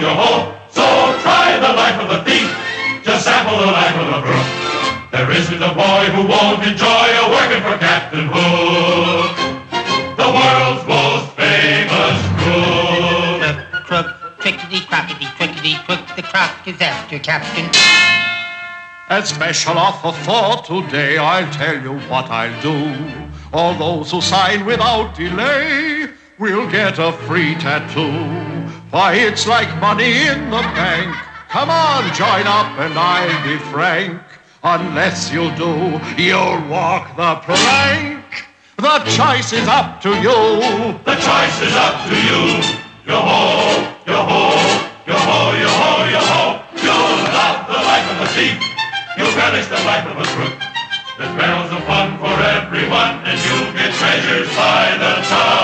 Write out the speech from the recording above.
yo-ho. So try the life of a thief, just sample the life of a crook. There isn't a boy who won't enjoy a working for Captain Hook, the world's most famous crook. Crook, trickety-crockety, trickety-crook, the crock is after Captain. As special offer for today, I'll tell you what I'll do. All those who sign without delay will get a free tattoo. Why, it's like money in the bank. Come on, join up and I'll be frank. Unless you do, you'll walk the plank. The choice is up to you. The choice is up to you. Yo-ho, yo-ho, yo-ho, yo-ho, yo-ho. You'll love the life of a thief. You'll relish the life of a crook. There's barrels of fun for everyone, and you'll get treasures by the ton.